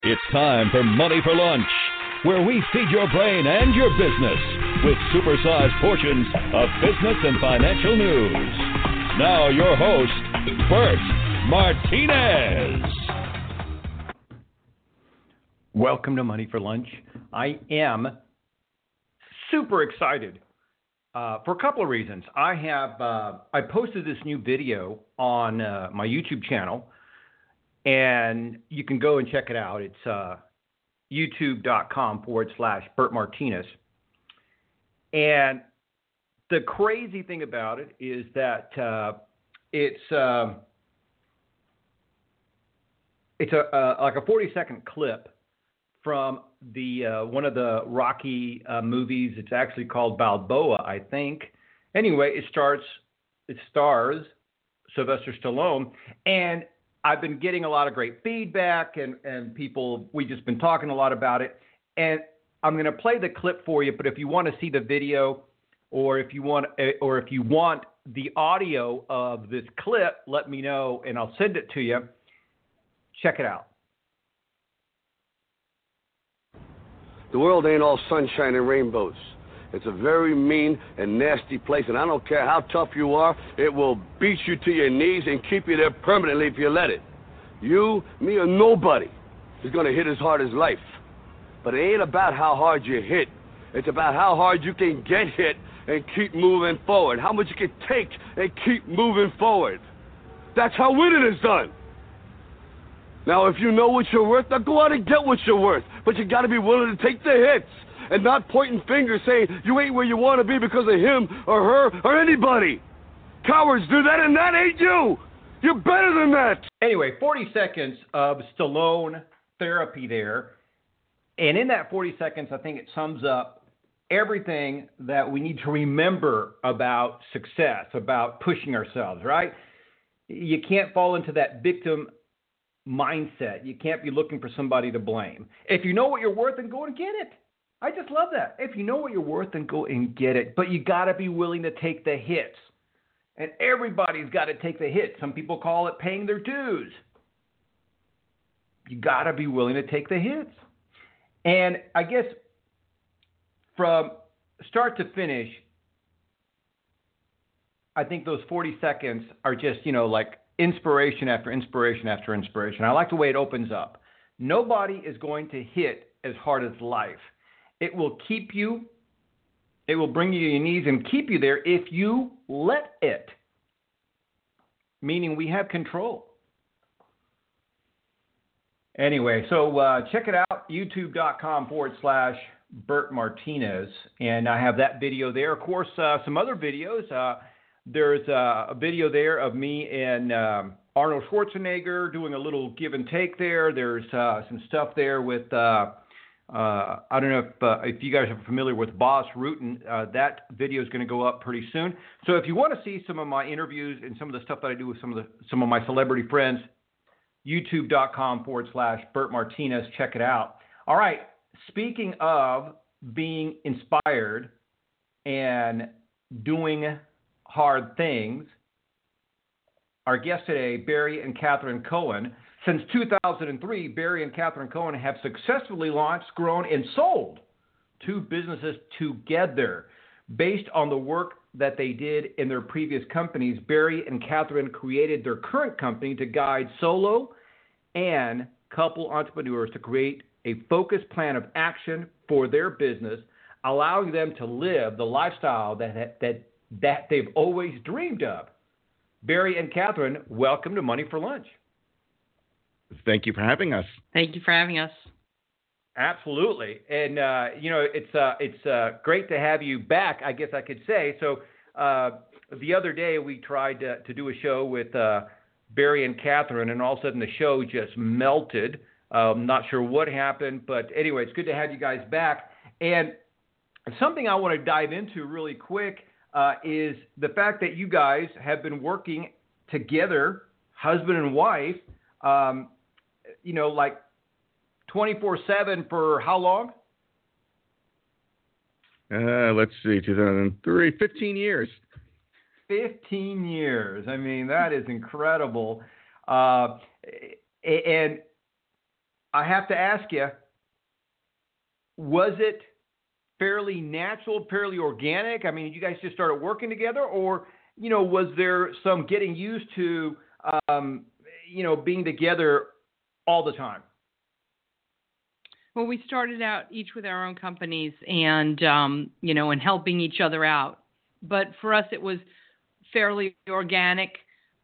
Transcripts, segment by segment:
It's time for Money for Lunch, where we feed your brain and your business with supersized portions of business and financial news. Now your host, Bert Martinez. Welcome to Money for Lunch. I am super excited for a couple of reasons. I posted this new video on my YouTube channel, and you can go and check it out. It's youtube.com/Bert Martinez. And the crazy thing about it is that it's like a 40-second clip from the one of the Rocky movies. It's actually called Balboa, I think. Anyway, it stars Sylvester Stallone, and I've been getting a lot of great feedback, and people, we've just been talking a lot about it. And I'm going to play the clip for you, but if you want to see the video, or if you want the audio of this clip, let me know, and I'll send it to you. Check it out. The world ain't all sunshine and rainbows. It's a very mean and nasty place, and I don't care how tough you are, it will beat you to your knees and keep you there permanently if you let it. You, me, or nobody is going to hit as hard as life. But it ain't about how hard you hit. It's about how hard you can get hit and keep moving forward, how much you can take and keep moving forward. That's how winning is done. Now, if you know what you're worth, now go out and get what you're worth. But you got to be willing to take the hits and not pointing fingers saying you ain't where you want to be because of him or her or anybody. Cowards do that, and that ain't you. You're better than that. Anyway, 40 seconds of Stallone therapy there. And in that 40 seconds, I think it sums up everything that we need to remember about success, about pushing ourselves, right? You can't fall into that victim mindset. You can't be looking for somebody to blame. If you know what you're worth, then go and get it. I just love that. If you know what you're worth, then go and get it. But you got to be willing to take the hits. And everybody's got to take the hits. Some people call it paying their dues. You got to be willing to take the hits. And I guess from start to finish, I think those 40 seconds are just, like inspiration after inspiration after inspiration. I like the way it opens up. Nobody is going to hit as hard as life. It will keep you, it will bring you to your knees and keep you there if you let it. Meaning we have control. Anyway, so check it out, youtube.com/Bert Martinez. And I have that video there. Of course, some other videos. There's a video there of me and Arnold Schwarzenegger doing a little give and take there. There's some stuff there with, I don't know if you guys are familiar with Bas Rutten. That video is going to go up pretty soon. So if you want to see some of my interviews and some of the stuff that I do with some of my celebrity friends, youtube.com/Bert Martinez. Check it out. All right. Speaking of being inspired and doing hard things, our guests today, Barry and Catherine Cohen. Since 2003, Barry and Catherine Cohen have successfully launched, grown, and sold 2 businesses together. Based on the work that they did in their previous companies, Barry and Catherine created their current company to guide solo and couple entrepreneurs to create a focused plan of action for their business, allowing them to live the lifestyle that they've always dreamed of. Barry and Catherine, welcome to Money for Lunch. Thank you for having us. Thank you for having us. Absolutely. And, it's great to have you back, I guess I could say. So the other day we tried to do a show with Barry and Catherine, and all of a sudden the show just melted. Not sure what happened, but anyway, it's good to have you guys back. And something I want to dive into really quick is the fact that you guys have been working together, husband and wife, like 24/7 for how long? Let's see, 2003, 15 years. 15 years. I mean, that is incredible. And I have to ask you, was it fairly natural, fairly organic? I mean, you guys just started working together, or, was there some getting used to, being together all the time? Well, we started out each with our own companies and, and helping each other out. But for us, it was fairly organic.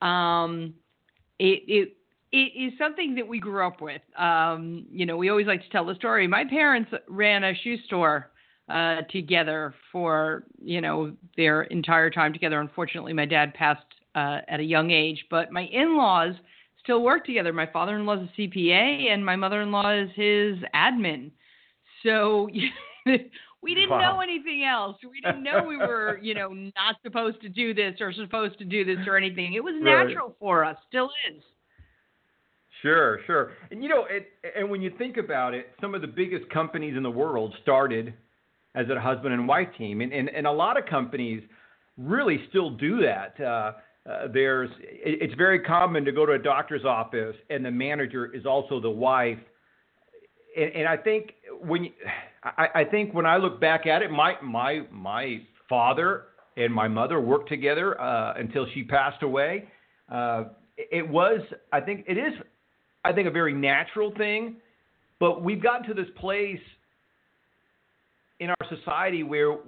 It is something that we grew up with. We always like to tell the story. My parents ran a shoe store together for, their entire time together. Unfortunately, my dad passed at a young age, but my in-laws still work together. My father-in-law is a CPA and my mother-in-law is his admin. So we didn't know anything else. We didn't know we were, not supposed to do this or supposed to do this or anything. It was natural for us, still is. Sure. And, and when you think about it, some of the biggest companies in the world started as a husband and wife team. And a lot of companies really still do that. It's very common to go to a doctor's office and the manager is also the wife. And I think when I look back at it, my father and my mother worked together until she passed away. It was, I think it is, a very natural thing, but we've gotten to this place in our society where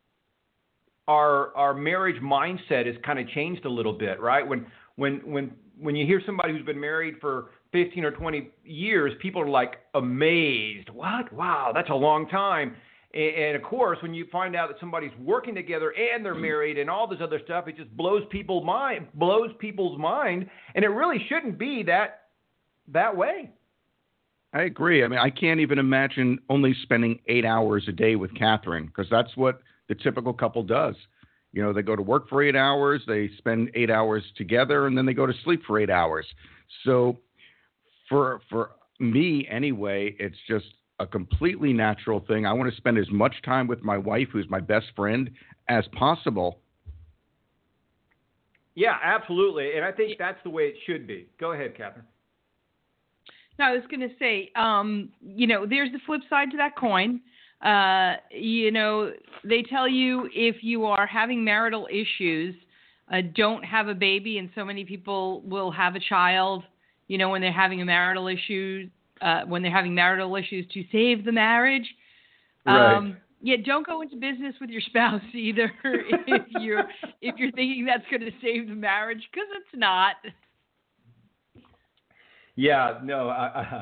our marriage mindset has kind of changed a little bit, right? When you hear somebody who's been married for 15 or 20 years, people are like amazed. What? Wow, that's a long time. And of course, when you find out that somebody's working together and they're married and all this other stuff, it just blows people's mind. And it really shouldn't be that way. I agree. I mean, I can't even imagine only spending 8 hours a day with Catherine, because that's what the typical couple does. They go to work for 8 hours, they spend 8 hours together, and then they go to sleep for 8 hours. So for me anyway, it's just a completely natural thing. I want to spend as much time with my wife, who's my best friend, as possible. Yeah, absolutely. And I think that's the way it should be. Go ahead, Catherine. No, I was going to say, there's the flip side to that coin. They tell you if you are having marital issues, don't have a baby. And so many people will have a child, when they're having a marital issue, to save the marriage. Right. Don't go into business with your spouse either if you're thinking that's going to save the marriage, because it's not. Yeah, no,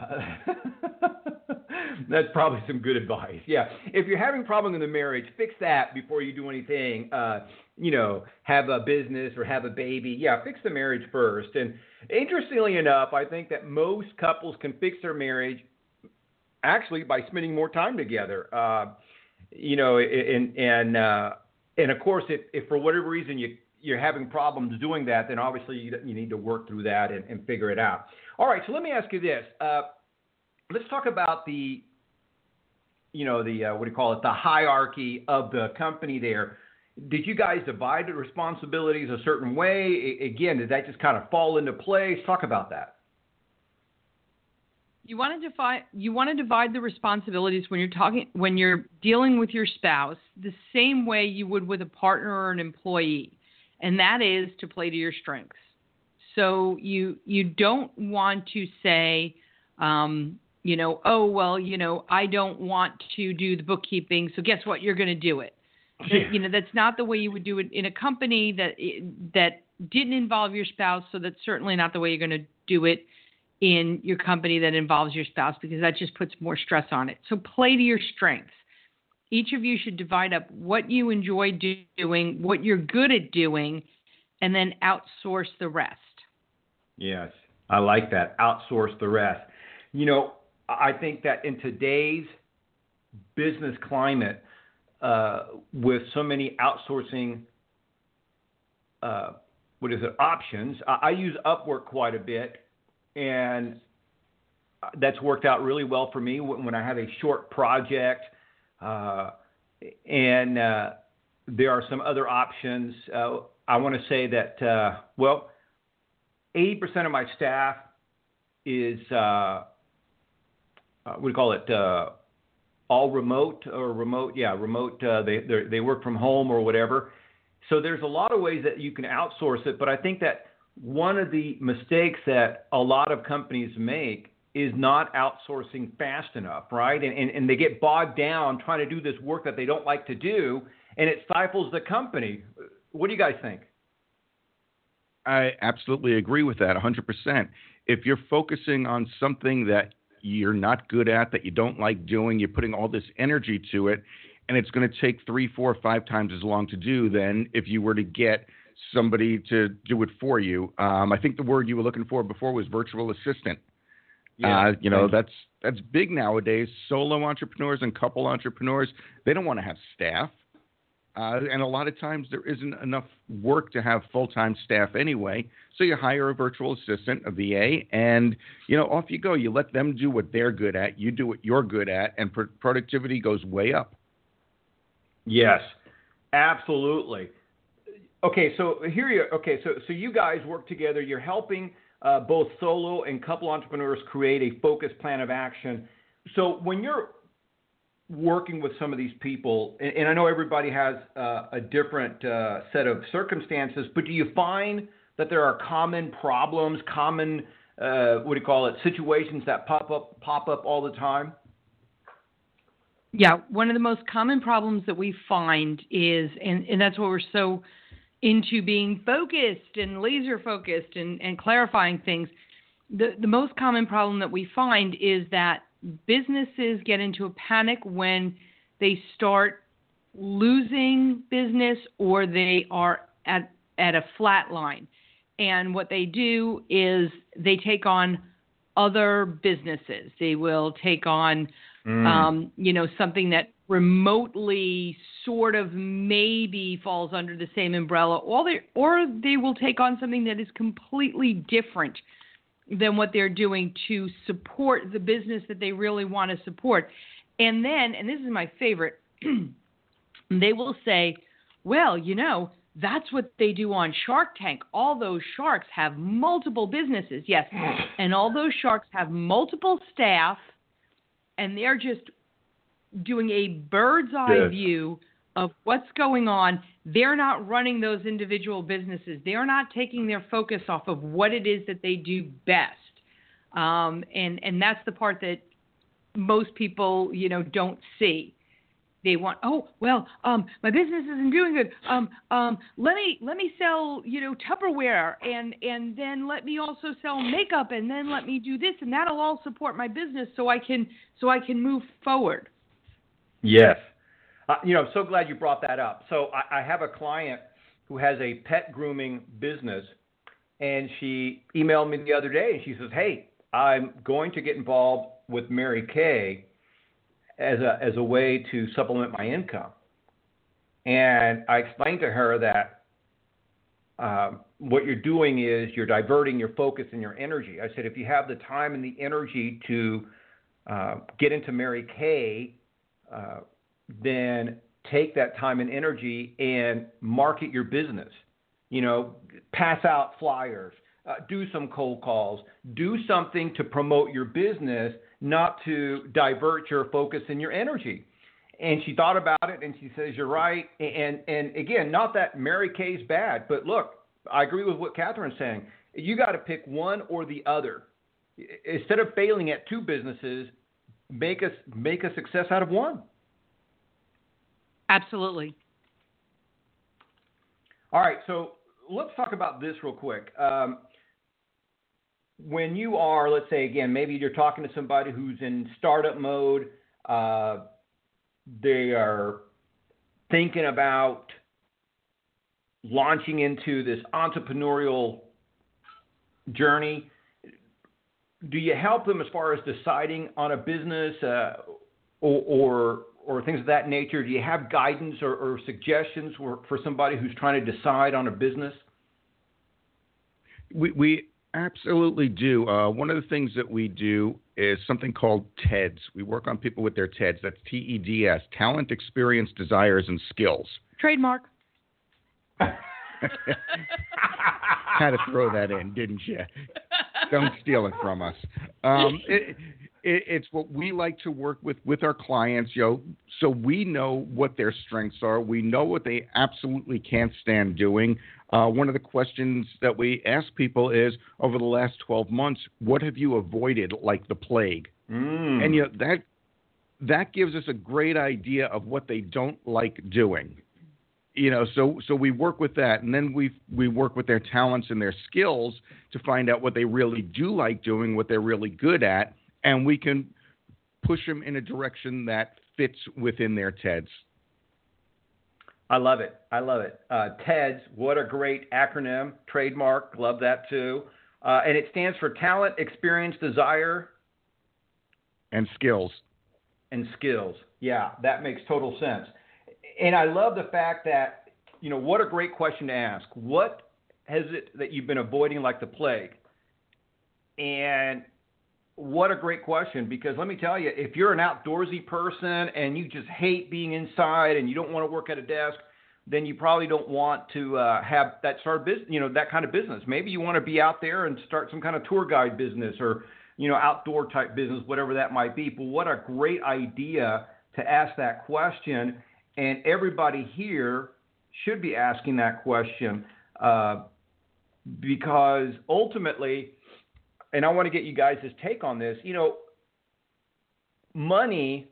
that's probably some good advice. Yeah, if you're having problems in the marriage, fix that before you do anything. Have a business or have a baby. Yeah, fix the marriage first. And interestingly enough, I think that most couples can fix their marriage actually by spending more time together. And of course, if for whatever reason you're having problems doing that, then obviously you need to work through that and figure it out. All right, so let me ask you this. Let's talk about the hierarchy of the company there. Did you guys divide the responsibilities a certain way? Again, did that just kind of fall into place? Talk about that. You want to divide the responsibilities when you're dealing with your spouse the same way you would with a partner or an employee, and that is to play to your strengths. So you don't want to say, I don't want to do the bookkeeping, so guess what? You're going to do it. Yeah. That's not the way you would do it in a company that didn't involve your spouse, so that's certainly not the way you're going to do it in your company that involves your spouse, because that just puts more stress on it. So play to your strengths. Each of you should divide up what you enjoy doing, what you're good at doing, and then outsource the rest. Yes, I like that. Outsource the rest. I think that in today's business climate, with so many outsourcing, options, I use Upwork quite a bit, and that's worked out really well for me when I have a short project, and there are some other options. I want to say that, 80% of my staff is what do you call it? All remote or remote? Yeah, remote. They work from home or whatever. So there's a lot of ways that you can outsource it, but I think that one of the mistakes that a lot of companies make is not outsourcing fast enough, right? And they get bogged down trying to do this work that they don't like to do, and it stifles the company. What do you guys think? I absolutely agree with that 100%. If you're focusing on something that you're not good at, that you don't like doing, you're putting all this energy to it, and it's going to take 3, 4, 5 times as long to do than if you were to get somebody to do it for you. I think the word you were looking for before was virtual assistant. Yeah, that's big nowadays. Solo entrepreneurs and couple entrepreneurs, they don't want to have staff. And a lot of times there isn't enough work to have full-time staff anyway. So you hire a virtual assistant, a VA, and, off you go. You let them do what they're good at. You do what you're good at, and productivity goes way up. Yes, absolutely. Okay, so so you guys work together. You're helping both solo and couple entrepreneurs create a focused plan of action. So when you're working with some of these people, and I know everybody has a different set of circumstances, but do you find that there are common problems, common situations that pop up all the time? Yeah, one of the most common problems that we find is, and that's what we're so into, being focused and laser focused and clarifying things. The most common problem that we find is that businesses get into a panic when they start losing business or they are at a flat line. And what they do is they take on other businesses. They will take on something that remotely sort of maybe falls under the same umbrella, or they will take on something that is completely different than what they're doing to support the business that they really want to support. And then, and this is my favorite, they will say, well, that's what they do on Shark Tank. All those sharks have multiple businesses. Yes. And all those sharks have multiple staff, and they're just doing a bird's eye view of what's going on. They're not running those individual businesses. They're not taking their focus off of what it is that they do best. And that's the part that most people, don't see. They want, my business isn't doing good. Let me sell, Tupperware, and then let me also sell makeup, and then let me do this, and that'll all support my business so I can move forward. Yes. I'm so glad you brought that up. So I have a client who has a pet grooming business, and she emailed me the other day, and she says, hey, I'm going to get involved with Mary Kay as a way to supplement my income. And I explained to her that what you're doing is you're diverting your focus and your energy. I said, if you have the time and the energy to get into Mary Kay, then take that time and energy and market your business. Pass out flyers, do some cold calls, do something to promote your business, not to divert your focus and your energy. And she thought about it, and she says, you're right. And again, not that Mary Kay's bad, but look, I agree with what Catherine's saying. You got to pick one or the other. Instead of failing at two businesses, make a success out of one. Absolutely. All right, so let's talk about this real quick. When you are, let's say, again, maybe you're talking to somebody who's in startup mode, they are thinking about launching into this entrepreneurial journey. Do you help them as far as deciding on a business or things of that nature? Do you have guidance or suggestions for somebody who's trying to decide on a business? We absolutely do. One of the things that we do is something called TEDS. We work on people with their TEDS. That's TEDS, talent, experience, desires, and skills. Trademark. Had to throw that in, didn't you? Don't steal it from us. It's what we like to work with our clients, so we know what their strengths are. We know what they absolutely can't stand doing. One of the questions that we ask people is, over the last 12 months, what have you avoided like the plague? And that gives us a great idea of what they don't like doing. So we work with that, and then we work with their talents and their skills to find out what they really do like doing, what they're really good at, and we can push them in a direction that fits within their TEDS. I love it. TEDS, what a great acronym, trademark. Love that too. And it stands for talent, experience, desire. And skills. Yeah, that makes total sense. And I love the fact that, what a great question to ask. What has it that you've been avoiding like the plague? And what a great question, because let me tell you, if you're an outdoorsy person and you just hate being inside and you don't want to work at a desk, then you probably don't want to have that sort of business, that kind of business. Maybe you want to be out there and start some kind of tour guide business or, outdoor type business, whatever that might be. But what a great idea to ask that question. And everybody here should be asking that question because ultimately, and I want to get you guys' take on this, money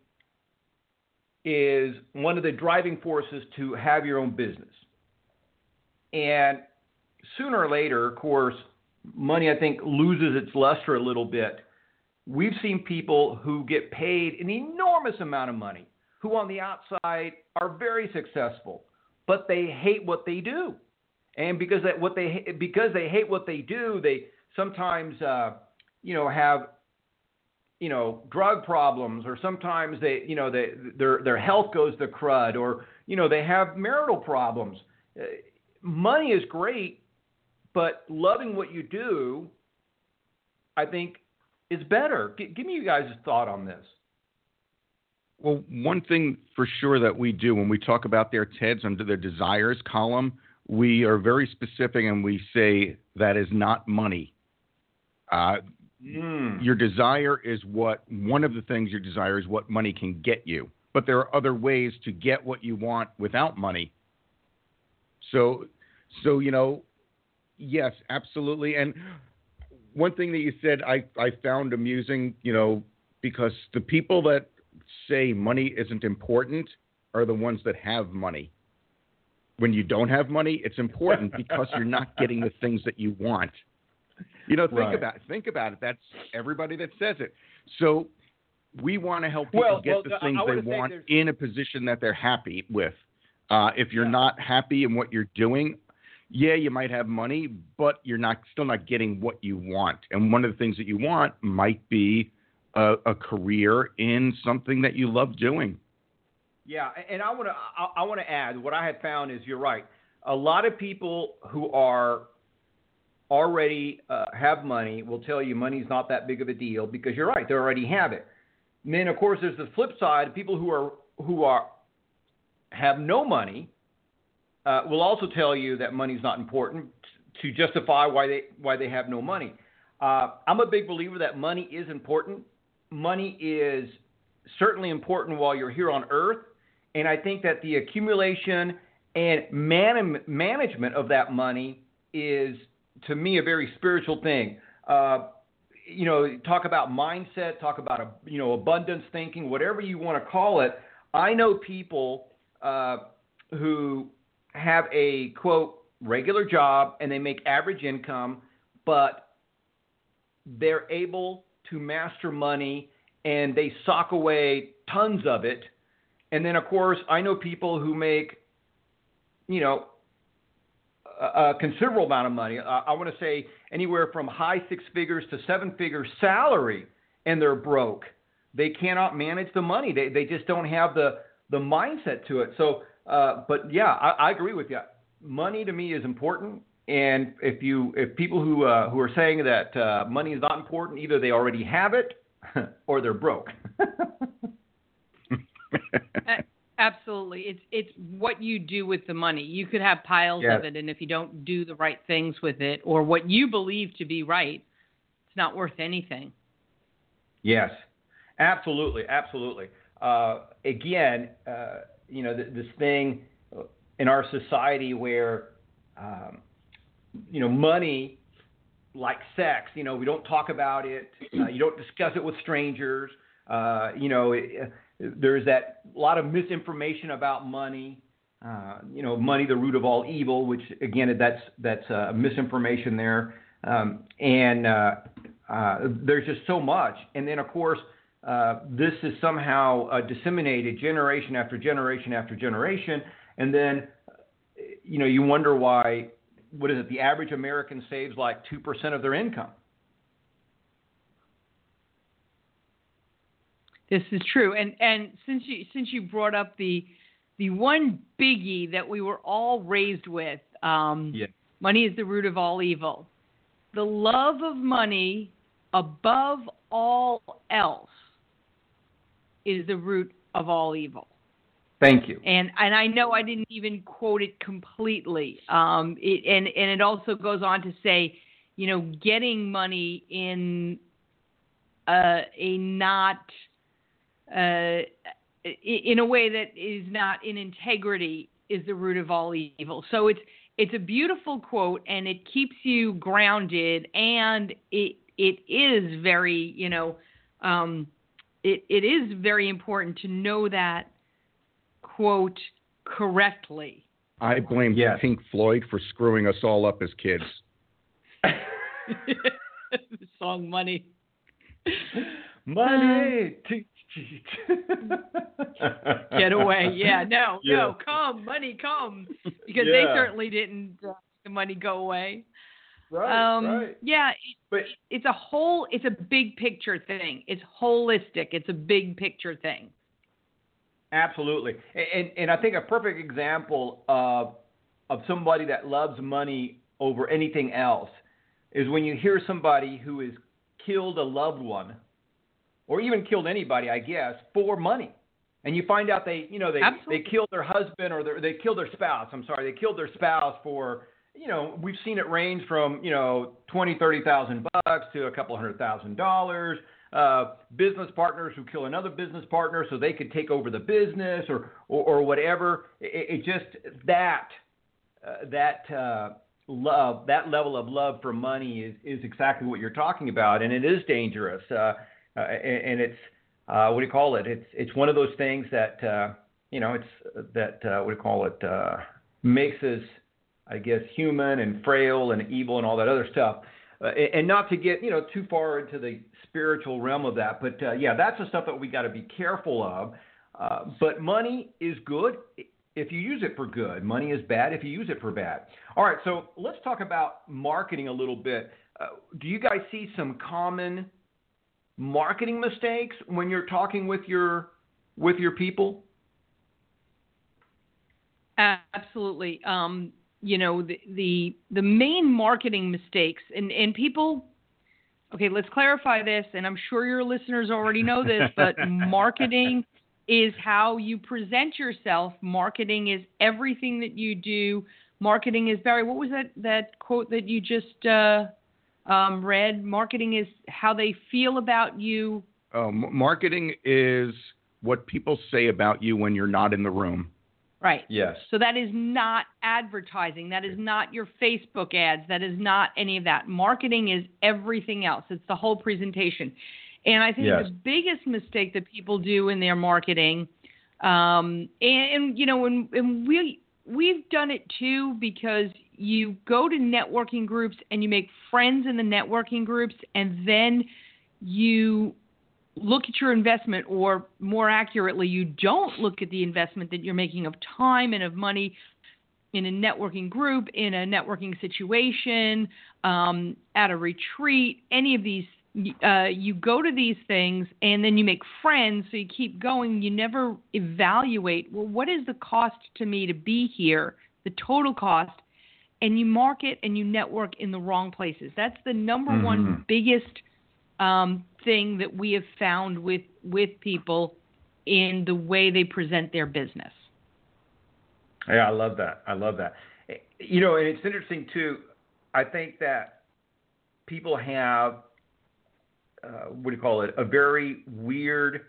is one of the driving forces to have your own business. And sooner or later, of course, money, I think, loses its luster a little bit. We've seen people who get paid an enormous amount of money, who on the outside are very successful, but they hate what they do. And because they hate what they do, they sometimes, have, drug problems, or sometimes their health goes to crud, or, they have marital problems. Money is great, but loving what you do, I think, is better. Give me you guys' thought on this. Well, one thing for sure that we do when we talk about their TEDS under their desires column, we are very specific and we say that is not money. Your desire is one of the things your desire is what money can get you. But there are other ways to get what you want without money. So yes, absolutely. And one thing that you said I found amusing, because the people that say money isn't important are the ones that have money. When you don't have money, it's important because you're not getting the things that you want. Think about it. That's everybody that says it. So we want to help people get the things they want in a position that they're happy with. If you're not happy in what you're doing, you might have money, but you're still not getting what you want. And one of the things that you want might be a career in something that you love doing. Yeah, and I want to add, what I have found is, you're right. A lot of people who are already have money will tell you money's not that big of a deal, because you're right, they already have it. And then, of course, there's the flip side. People who have no money will also tell you that money's not important to justify why they have no money. I'm a big believer that money is important. Money is certainly important while you're here on Earth, and I think that the accumulation and management of that money is, to me, a very spiritual thing. Talk about mindset, talk about abundance thinking, whatever you want to call it. I know people who have a, quote, regular job and they make average income, but they're able to master money and they sock away tons of it. And then, of course, I know people who make, a considerable amount of money. I want to say anywhere from high six figures to seven figure salary, and they're broke. They cannot manage the money. They just don't have the mindset to it. So, but yeah, I agree with you. Money to me is important. And if people who are saying that money is not important, either they already have it or they're broke. Absolutely. It's what you do with the money. You could have piles of it, and if you don't do the right things with it, or what you believe to be right, it's not worth anything. Yes. Absolutely, absolutely. Again, this thing in our society where, money, like sex, we don't talk about it. You don't discuss it with strangers. There's that lot of misinformation about money. Money, the root of all evil, which again, that's misinformation there. And there's just so much. And then, of course, this is somehow disseminated generation after generation after generation. And then, you wonder why, what is it? The average American saves like 2% of their income. This is true. And since you brought up the one biggie that we were all raised with, money is the root of all evil. The love of money above all else is the root of all evil. Thank you. And I know I didn't even quote it completely. It also goes on to say, getting money in in a way that is not in integrity is the root of all evil. So it's a beautiful quote, and it keeps you grounded, and it is very, it is very important to know that quote correctly. I blame Pink Floyd for screwing us all up as kids. The song Money. Money. Get away. Yeah, no, come, money, come. Because they certainly didn't the money go away. Right. Yeah, it's a big picture thing. It's holistic. It's a big picture thing. Absolutely. And I think a perfect example of somebody that loves money over anything else is when you hear somebody who has killed a loved one, or even killed anybody, I guess, for money. And you find out they killed their husband, or they killed their spouse. They killed their spouse for, we've seen it range from, $20,000-$30,000 to a couple $100,000. Business partners who kill another business partner so they could take over the business, or whatever. It just that love, that level of love for money is exactly what you're talking about, and it is dangerous. And it's what do you call it? It's one of those things that makes us, I guess, human and frail and evil and all that other stuff. And not to get too far into the spiritual realm of that, but that's the stuff that we got to be careful of. But money is good if you use it for good. Money is bad if you use it for bad. All right, so let's talk about marketing a little bit. Do you guys see some common marketing mistakes when you're talking with your people? Absolutely. The main marketing mistakes and people. Okay, let's clarify this, and I'm sure your listeners already know this, but marketing is how you present yourself. Marketing is everything that you do. Marketing is, Barry, what was that quote that you just read? Marketing is how they feel about you. Marketing is what people say about you when you're not in the room. Right. Yes. So that is not advertising. That is not your Facebook ads. That is not any of that. Marketing is everything else. It's the whole presentation. And I think the biggest mistake that people do in their marketing, and we've done it too, because you go to networking groups and you make friends in the networking groups, and then you look at your investment, or more accurately, you don't look at the investment that you're making of time and of money in a networking group, in a networking situation, at a retreat, any of these. You go to these things and then you make friends, so you keep going. You never evaluate, well, what is the cost to me to be here, the total cost, and you market and you network in the wrong places. That's the number one biggest thing that we have found with people in the way they present their business. Yeah, I love that. And it's interesting too. I think that people have what do you call it? A very weird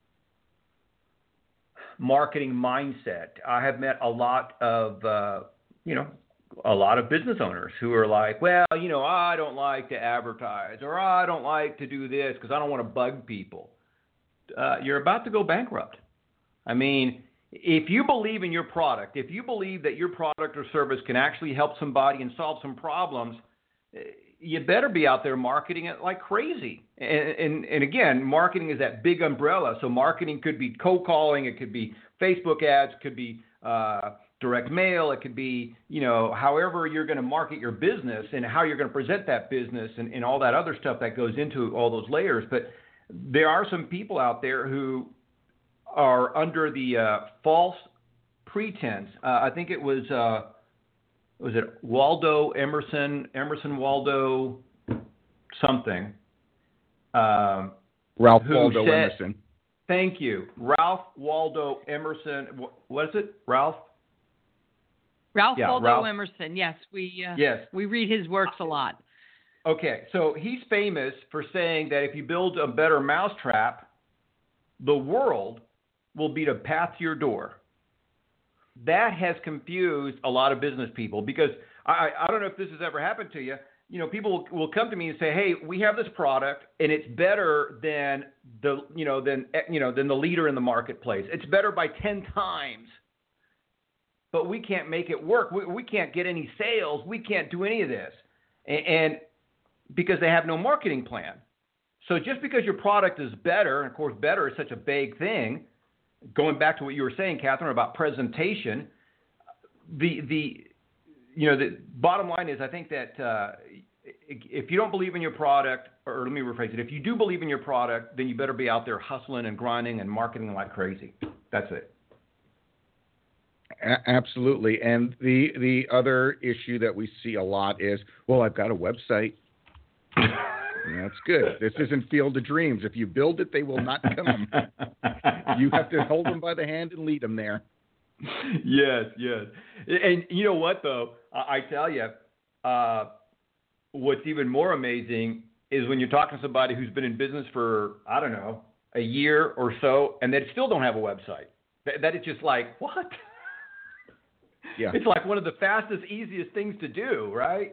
marketing mindset. I have met a lot of business owners who are like, well, I don't like to advertise, or I don't like to do this because I don't want to bug people. You're about to go bankrupt. I mean, if you believe in your product, if you believe that your product or service can actually help somebody and solve some problems, you better be out there marketing it like crazy. And again, marketing is that big umbrella. So marketing could be cold calling, it could be Facebook ads, it could be direct mail, it could be, however you're going to market your business and how you're going to present that business and all that other stuff that goes into all those layers. But there are some people out there who are under the false pretense. I think it was it Waldo Emerson Waldo something? Ralph Waldo Emerson. Thank you. Ralph Waldo Emerson. What is it? Ralph Waldo Emerson. Yes, yes. We read his works a lot. Okay, so he's famous for saying that if you build a better mousetrap, the world will be a path to your door. That has confused a lot of business people, because I don't know if this has ever happened to you. People will come to me and say, "Hey, we have this product and it's better than the leader in the marketplace. It's better by 10 times." But we can't make it work. We can't get any sales. We can't do any of this. And because they have no marketing plan. So just because your product is better, and of course better is such a vague thing, going back to what you were saying, Catherine, about presentation, the bottom line is, I think that if you don't believe in your product, or let me rephrase it, if you do believe in your product, then you better be out there hustling and grinding and marketing like crazy. That's it. Absolutely. And the other issue that we see a lot is, well, I've got a website. That's good. This isn't Field of Dreams. If you build it, they will not come. You have to hold them by the hand and lead them there. Yes. And you know what, though? I tell you, what's even more amazing is when you're talking to somebody who's been in business for, I don't know, a year or so, and they still don't have a website. That is just like, what? Yeah. It's like one of the fastest, easiest things to do, right?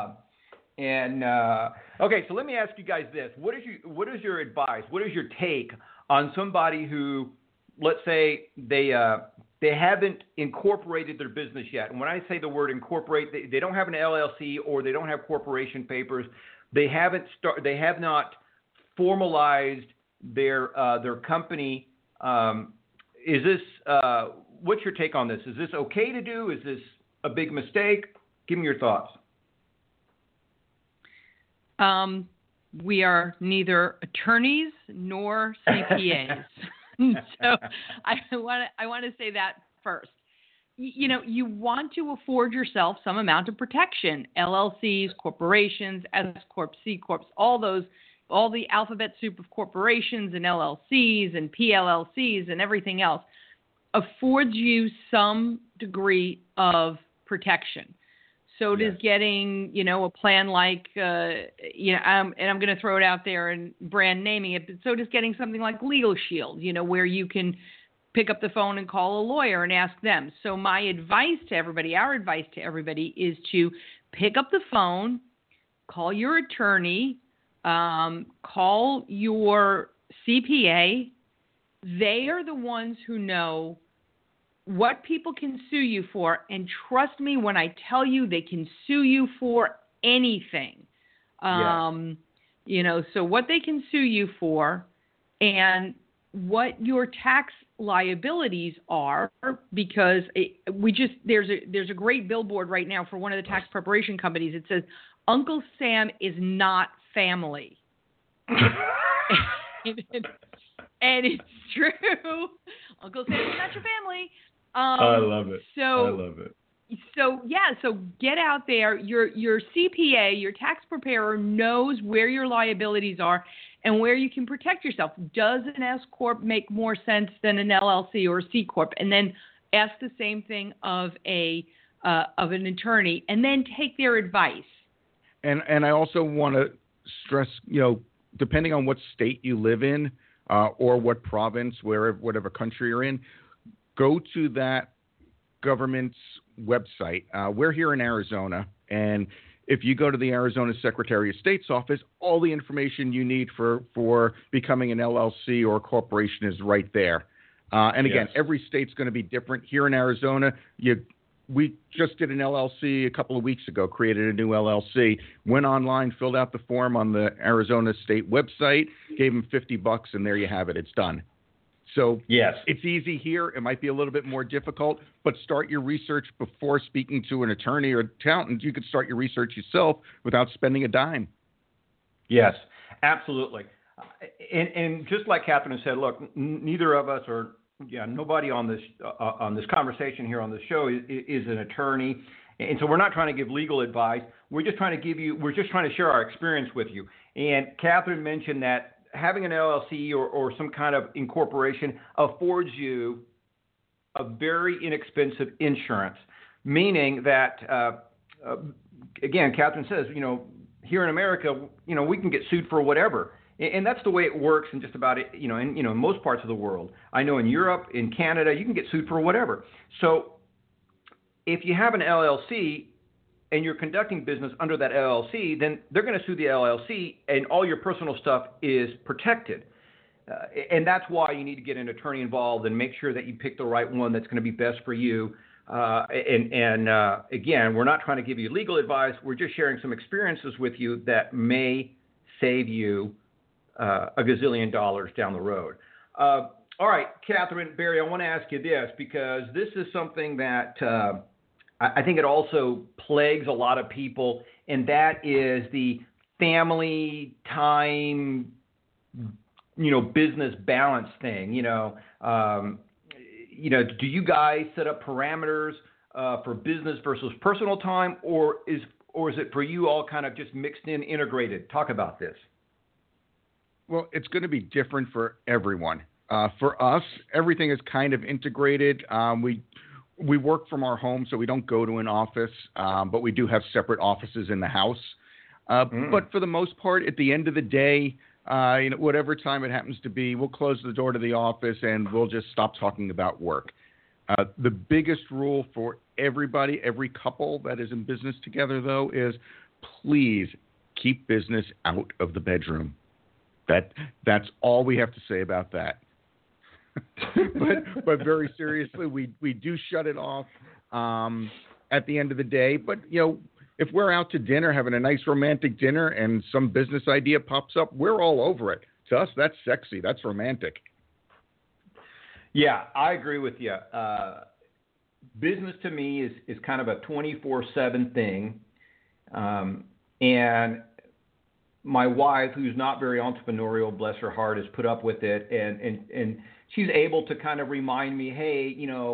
Okay, so let me ask you guys this. What is your advice? What is your take on somebody who, let's say, they haven't incorporated their business yet? And when I say the word incorporate, they don't have an LLC, or they don't have corporation papers. They have not formalized their company. Is this what's your take on this? Is this okay to do? Is this a big mistake? Give me your thoughts. We are neither attorneys nor CPAs. So I want to say that first. You want to afford yourself some amount of protection. LLCs, corporations, S Corps, C Corps, all the alphabet soup of corporations and LLCs and PLLCs and everything else affords you some degree of protection. So does getting, a plan like, and I'm going to throw it out there and brand naming it, but so does getting something like Legal Shield, where you can pick up the phone and call a lawyer and ask them. So my advice to everybody, our advice to everybody, is to pick up the phone, call your attorney, call your CPA. They are the ones who know what people can sue you for, and trust me when I tell you they can sue you for anything. So what they can sue you for and what your tax liabilities are, because there's a great billboard right now for one of the tax preparation companies. It says, Uncle Sam is not family. And it's true. Uncle Sam is not your family. I love it. So get out there. Your CPA, your tax preparer, knows where your liabilities are and where you can protect yourself. Does an S Corp make more sense than an LLC or a C Corp? And then ask the same thing of an attorney, and then take their advice. And I also want to stress, depending on what state you live in or what province, whatever country you're in, go to that government's website. We're here in Arizona, and if you go to the Arizona Secretary of State's office, all the information you need for becoming an LLC or a corporation is right there. And again, every state's going to be different. Here in Arizona, we just did an LLC a couple of weeks ago, created a new LLC, went online, filled out the form on the Arizona State website, gave them $50, and there you have it. It's done. So it's easy here. It might be a little bit more difficult, but start your research before speaking to an attorney or accountant. You could start your research yourself without spending a dime. Yes, absolutely. And just like Catherine said, look, neither of us or nobody on this conversation here on the show is an attorney, and so we're not trying to give legal advice. We're just trying to share our experience with you. And Catherine mentioned that having an LLC or some kind of incorporation affords you a very inexpensive insurance, meaning that, again, Catherine says, here in America, we can get sued for whatever. And that's the way it works in just about it, in most parts of the world. I know in Europe, in Canada, you can get sued for whatever. So if you have an LLC and you're conducting business under that LLC, then they're going to sue the LLC, and all your personal stuff is protected. And that's why you need to get an attorney involved and make sure that you pick the right one that's going to be best for you. Again, we're not trying to give you legal advice. We're just sharing some experiences with you that may save you a gazillion dollars down the road. All right, Catherine, Barry, I want to ask you this because this is something that I think it also plagues a lot of people, and that is the family time, business balance thing. Do you guys set up parameters for business versus personal time, or is it for you all kind of just mixed in, integrated? Talk about this. Well, it's going to be different for everyone. For us, everything is kind of integrated. We work from our home, so we don't go to an office, but we do have separate offices in the house. But for the most part, at the end of the day, whatever time it happens to be, we'll close the door to the office and we'll just stop talking about work. The biggest rule for everybody, every couple that is in business together, though, is please keep business out of the bedroom. That's all we have to say about that. but very seriously, we do shut it off at the end of the day. But, if we're out to dinner, having a nice romantic dinner and some business idea pops up, we're all over it. To us, that's sexy. That's romantic. Yeah, I agree with you. Business to me is kind of a 24/7 thing. And my wife, who's not very entrepreneurial, bless her heart, has put up with it. And she's able to kind of remind me, hey,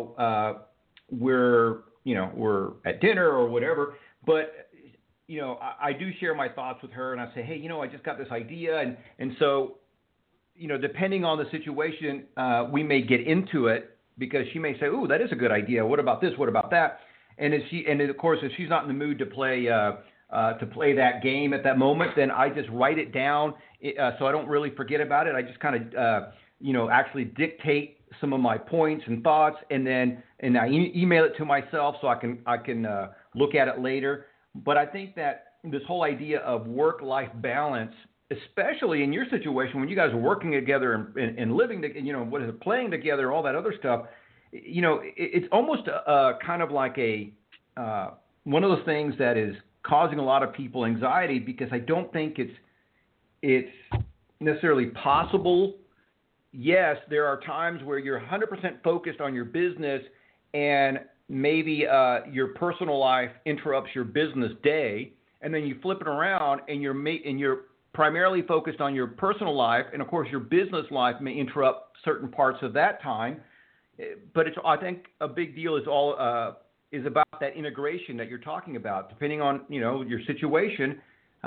we're at dinner or whatever. But, I do share my thoughts with her, and I say, hey, I just got this idea. And so, depending on the situation, we may get into it because she may say, ooh, that is a good idea. What about this? What about that? And of course, if she's not in the mood to play that game at that moment, then I just write it down so I don't really forget about it. I just kind of, actually dictate some of my points and thoughts, and I email it to myself so I can look at it later. But I think that this whole idea of work-life balance, especially in your situation when you guys are working together and living, playing together, all that other stuff, it's almost kind of like one of those things that is causing a lot of people anxiety because I don't think it's necessarily possible. Yes, there are times where you're 100% focused on your business and maybe your personal life interrupts your business day, and then you flip it around and you're primarily focused on your personal life, and of course your business life may interrupt certain parts of that time. But I think a big deal is about that integration that you're talking about. Depending on your situation,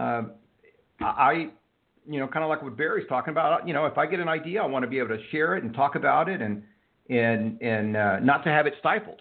I kind of like what Barry's talking about. If I get an idea, I want to be able to share it and talk about it, and not to have it stifled.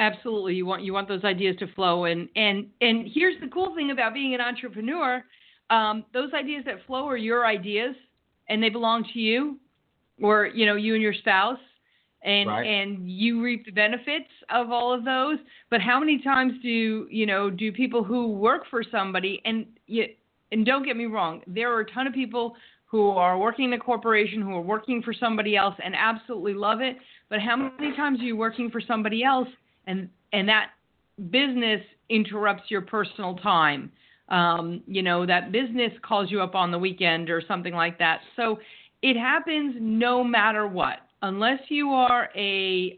Absolutely, you want those ideas to flow, and here's the cool thing about being an entrepreneur. those ideas that flow are your ideas, and they belong to you, or you and your spouse, and Right. and you reap the benefits of all of those. But how many times do people who work for somebody, and don't get me wrong, there are a ton of people who are working in a corporation, who are working for somebody else and absolutely love it. But how many times are you working for somebody else and that business interrupts your personal time? That business calls you up on the weekend or something like that. So it happens no matter what. Unless you are a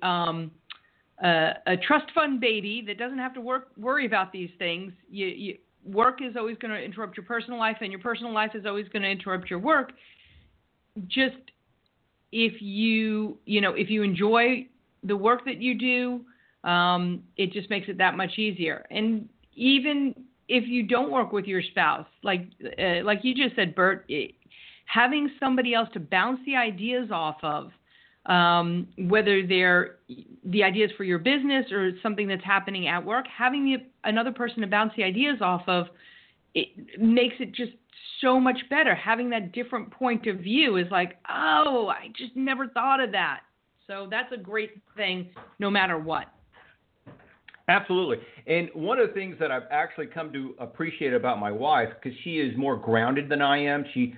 trust fund baby that doesn't have to worry about these things, work is always going to interrupt your personal life, and your personal life is always going to interrupt your work. Just if you enjoy the work that you do, it just makes it that much easier. And even if you don't work with your spouse, like you just said, Bert, having somebody else to bounce the ideas off of, whether they're the ideas for your business or something that's happening at work, having another person to bounce the ideas off of, it makes it just so much better. Having that different point of view is like, oh, I just never thought of that. So that's a great thing no matter what. Absolutely. And one of the things that I've actually come to appreciate about my wife, because she is more grounded than I am, she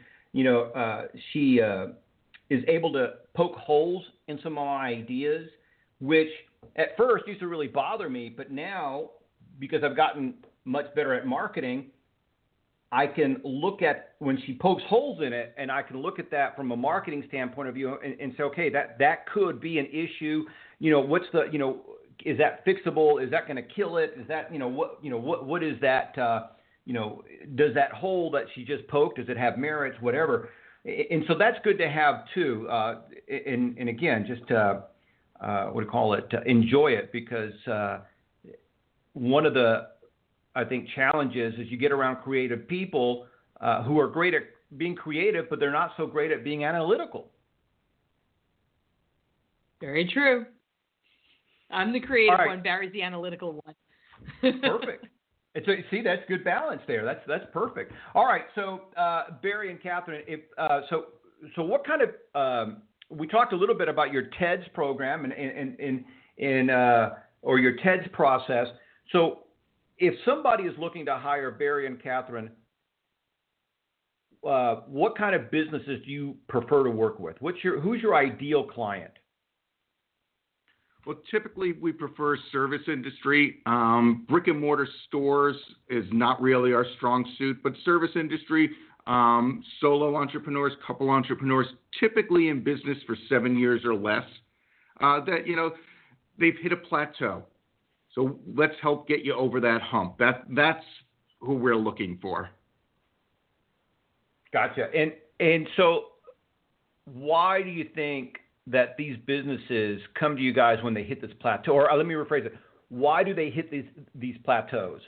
is able to poke holes in some of my ideas, which at first used to really bother me, but now, because I've gotten much better at marketing, I can look at when she pokes holes in it, and I can look at that from a marketing standpoint of view and say, okay, that could be an issue. What's the, is that fixable? Is that going to kill it? Is that, what is that, does that hole that she just poked, does it have merits, whatever? And so that's good to have too. And again, just enjoy it, because one of the, I think, challenges is you get around creative people who are great at being creative, but they're not so great at being analytical. Very true. I'm the creative right. one. Barry's the analytical one. Perfect. And so, see, that's good balance there. That's perfect. All right. So, Barry and Catherine, so what kind of we talked a little bit about your TEDS program and or your TEDS process. So, if somebody is looking to hire Barry and Catherine, what kind of businesses do you prefer to work with? Who's your ideal client? Well, typically we prefer service industry. Brick and mortar stores is not really our strong suit, but service industry, solo entrepreneurs, couple entrepreneurs, typically in business for 7 years or less, they've hit a plateau. So let's help get you over that hump. That's who we're looking for. Gotcha. And so why do you think that these businesses come to you guys when they hit this plateau? Or let me rephrase it. Why do they hit these plateaus?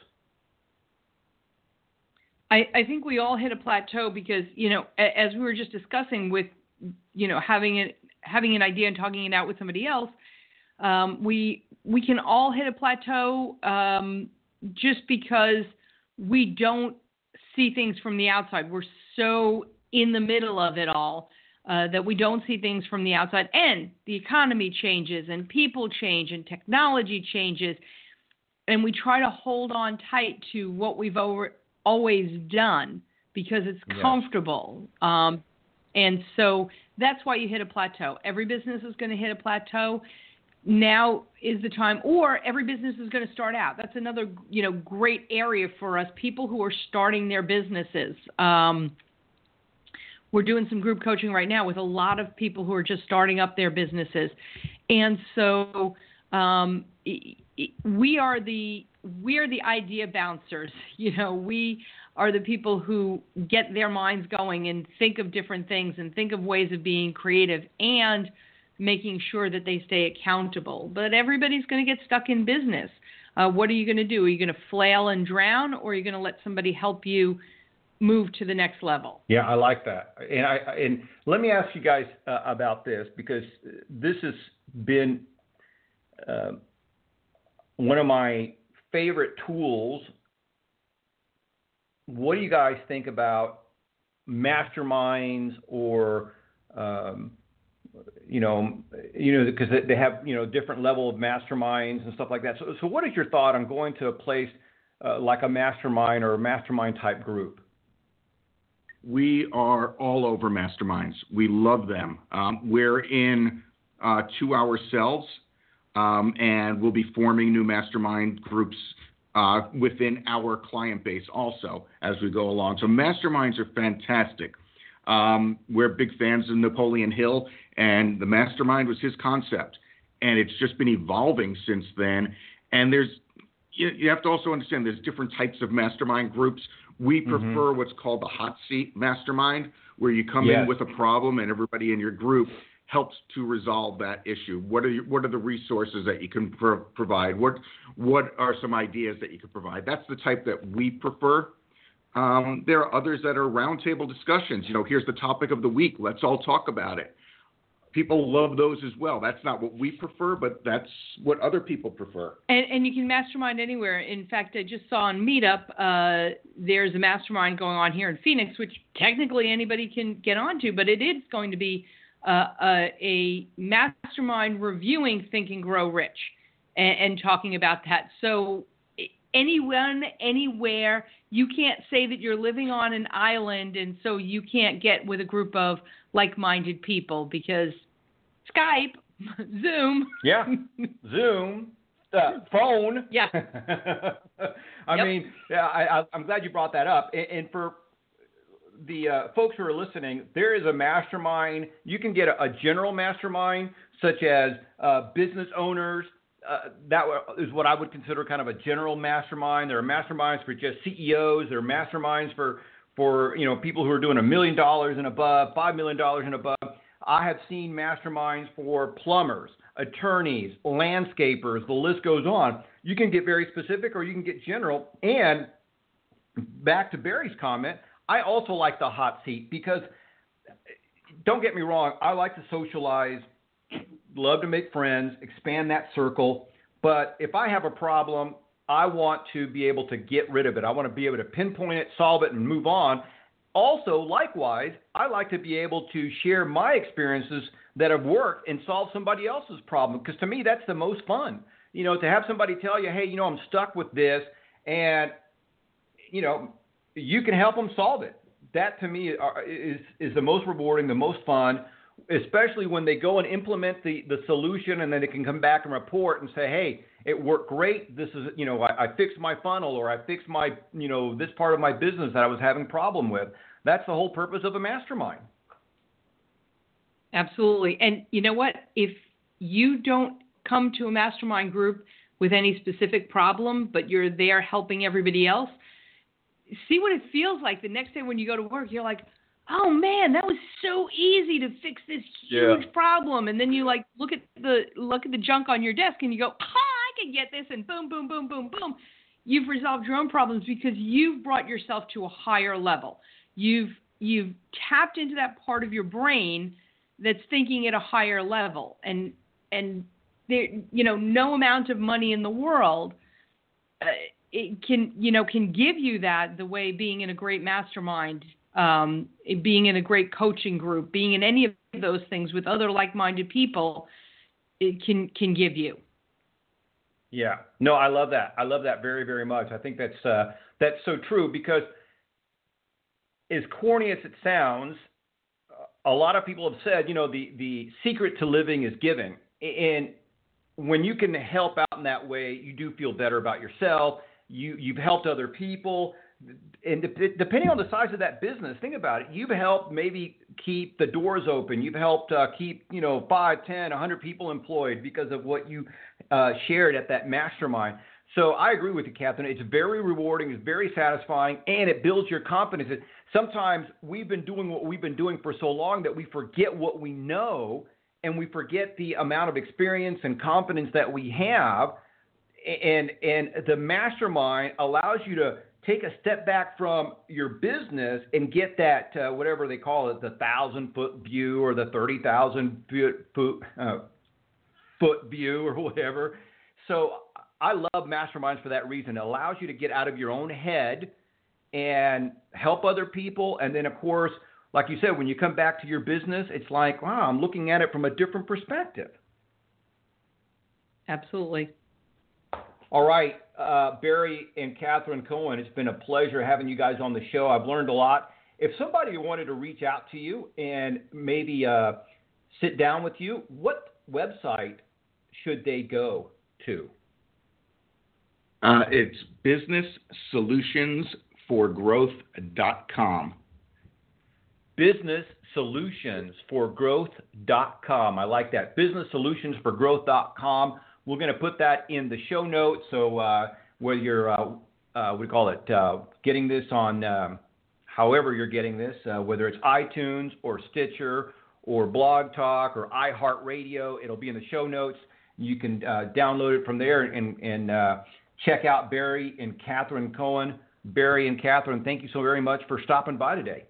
I think we all hit a plateau because, as we were just discussing with, having an idea and talking it out with somebody else, we can all hit a plateau just because we don't see things from the outside. We're so in the middle of it all that we don't see things from the outside. And the economy changes and people change and technology changes. And we try to hold on tight to what we've always done because it's comfortable. And so that's why you hit a plateau. Every business is going to hit a plateau. Now is the time, or every business is going to start out. That's another, great area for us. People who are starting their businesses. We're doing some group coaching right now with a lot of people who are just starting up their businesses. And so we are the idea bouncers. We are the people who get their minds going and think of different things and think of ways of being creative and making sure that they stay accountable. But everybody's going to get stuck in business. What are you going to do? Are you going to flail and drown, or are you going to let somebody help you move to the next level? Yeah, I like that. And let me ask you guys about this, because this has been one of my favorite tools what do you guys think about masterminds or, because they have, different level of masterminds and stuff like that. So what is your thought on going to a place like a mastermind or a mastermind type group? We are all over masterminds. We love them. We're in 2-hour cells, and we'll be forming new mastermind groups within our client base also as we go along. So masterminds are fantastic. We're big fans of Napoleon Hill, and the mastermind was his concept. And it's just been evolving since then. And you have to also understand there's different types of mastermind groups. We prefer what's called the hot seat mastermind, where you come in with a problem and everybody in your group helps to resolve that issue. What are the resources that you can provide? What are some ideas that you can provide? That's the type that we prefer. There are others that are roundtable discussions. Here's the topic of the week. Let's all talk about it. People love those as well. That's not what we prefer, but that's what other people prefer. And you can mastermind anywhere. In fact, I just saw on Meetup, there's a mastermind going on here in Phoenix, which technically anybody can get onto, but it is going to be a mastermind reviewing Think and Grow Rich and talking about that. So anyone, anywhere, you can't say that you're living on an island and so you can't get with a group of like-minded people because Skype, Zoom. Yeah, Zoom, phone. Yeah. I mean, I'm glad you brought that up. And for the folks who are listening, there is a mastermind. You can get a general mastermind, such as business owners. That is what I would consider kind of a general mastermind. There are masterminds for just CEOs. There are masterminds for people who are doing $1 million and above, $5 million and above. I have seen masterminds for plumbers, attorneys, landscapers. The list goes on. You can get very specific or you can get general. And back to Barry's comment, I also like the hot seat because, don't get me wrong, I like to socialize, love to make friends, expand that circle. But if I have a problem, I want to be able to get rid of it. I want to be able to pinpoint it, solve it, and move on. Also, likewise, I like to be able to share my experiences that have worked and solve somebody else's problem, because to me, that's the most fun. To have somebody tell you, hey, I'm stuck with this, and, you can help them solve it. That, to me, is the most rewarding, the most fun, especially when they go and implement the solution, and then they can come back and report and say, hey, it worked great. This is, I fixed my funnel, or I fixed my, this part of my business that I was having a problem with. That's the whole purpose of a mastermind. Absolutely. And you know what? If you don't come to a mastermind group with any specific problem, but you're there helping everybody else, see what it feels like the next day when you go to work. You're like, oh man, that was so easy to fix this huge problem. And then you look at the junk on your desk and you go, I can get this, and boom, boom, boom, boom, boom. You've resolved your own problems because you've brought yourself to a higher level. You've tapped into that part of your brain that's thinking at a higher level. And there, no amount of money in the world it can give you that, the way being in a great mastermind, being in a great coaching group, being in any of those things with other like-minded people, it can give you. Yeah. No, I love that. I love that very, very much. I think that's so true, because as corny as it sounds, a lot of people have said, the secret to living is giving. And when you can help out in that way, you do feel better about yourself. You've helped other people. And depending on the size of that business, think about it. You've helped maybe keep the doors open. You've helped keep 5, 10, 100 people employed because of what you shared at that mastermind. So I agree with you, Catherine. It's very rewarding. It's very satisfying, and it builds your confidence. Sometimes we've been doing what we've been doing for so long that we forget what we know, and we forget the amount of experience and confidence that we have. And the mastermind allows you to take a step back from your business and get that, whatever they call it, the 1,000-foot view or the 30,000-foot view or whatever. So I love masterminds for that reason. It allows you to get out of your own head and help other people. And then, of course, like you said, when you come back to your business, it's like, wow, I'm looking at it from a different perspective. Absolutely. All right, Barry and Catherine Cohen, it's been a pleasure having you guys on the show. I've learned a lot. If somebody wanted to reach out to you and maybe sit down with you, what website should they go to? It's businesssolutionsforgrowth.com. businesssolutionsforgrowth.com. I like that. businesssolutionsforgrowth.com. We're going to put that in the show notes. So whether you're, getting this on however you're getting this, whether it's iTunes or Stitcher or Blog Talk or iHeartRadio, it'll be in the show notes. You can download it from there and check out Barry and Catherine Cohen. Barry and Catherine, thank you so very much for stopping by today.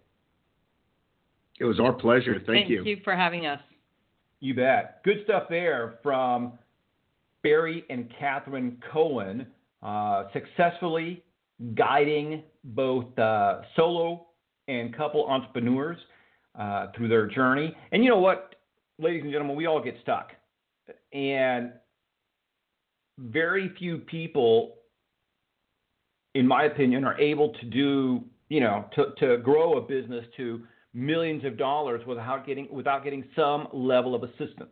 It was our pleasure. Thank you. Thank you for having us. You bet. Good stuff there from Barry and Catherine Cohen, successfully guiding both solo and couple entrepreneurs through their journey. And you know what, ladies and gentlemen, we all get stuck. And very few people, in my opinion, are able to do, to grow a business to millions of dollars without getting some level of assistance.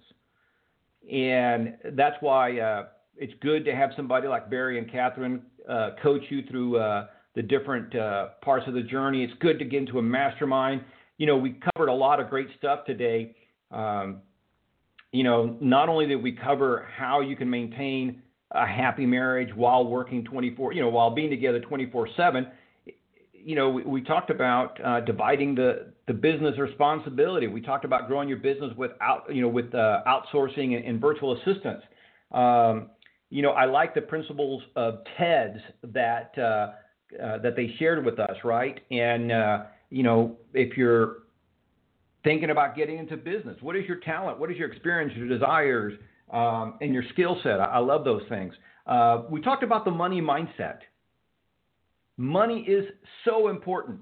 And that's why it's good to have somebody like Barry and Catherine coach you through the different parts of the journey. It's good to get into a mastermind. We covered a lot of great stuff today. Not only did we cover how you can maintain a happy marriage while working while being together 24/7. We talked about dividing the business responsibility. We talked about growing your business with outsourcing and virtual assistants. I like the principles of TEDS that they shared with us, right? And if you're thinking about getting into business, what is your talent? What is your experience, your desires, and your skill set? I love those things. We talked about the money mindset. Money is so important.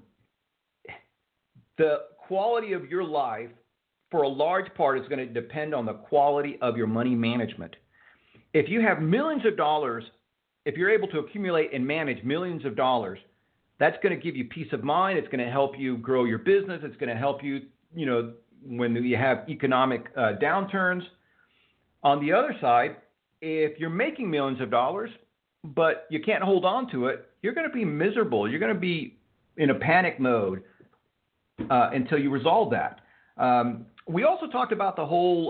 The quality of your life, for a large part, is going to depend on the quality of your money management. If you have millions of dollars, if you're able to accumulate and manage millions of dollars, that's going to give you peace of mind. It's going to help you grow your business. It's going to help you, when you have economic downturns. On the other side, if you're making millions of dollars, but you can't hold on to it, you're going to be miserable. You're going to be in a panic mode until you resolve that. We also talked about the whole,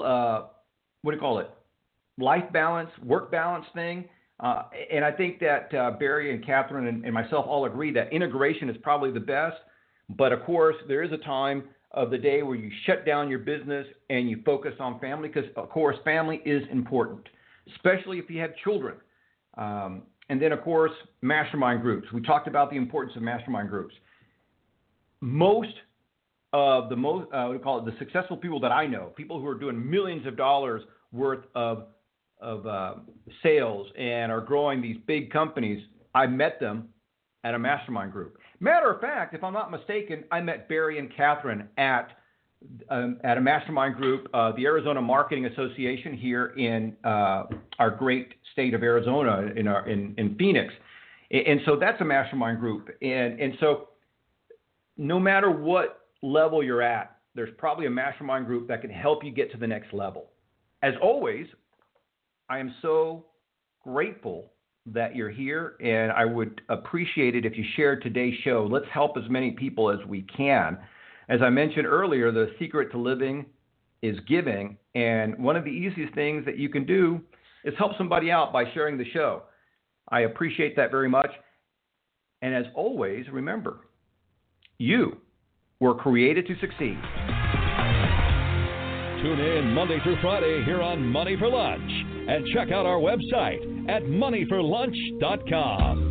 life balance, work balance thing. And I think that Barry and Catherine and myself all agree that integration is probably the best. But, of course, there is a time of the day where you shut down your business and you focus on family because, of course, family is important, especially if you have children. And then, of course, mastermind groups. We talked about the importance of mastermind groups. Most of the successful people that I know, people who are doing millions of dollars worth of sales and are growing these big companies, I met them at a mastermind group. Matter of fact, if I'm not mistaken, I met Barry and Catherine at a mastermind group, the Arizona Marketing Association here in our great state of Arizona, in Phoenix. And so that's a mastermind group. And so no matter what level you're at, there's probably a mastermind group that can help you get to the next level. As always, I am so grateful that you're here, and I would appreciate it if you shared today's show. Let's help as many people as we can. As I mentioned earlier, the secret to living is giving, and one of the easiest things that you can do is help somebody out by sharing the show. I appreciate that very much. And as always, remember, you were created to succeed. Tune in Monday through Friday here on Money for Lunch and check out our website at moneyforlunch.com.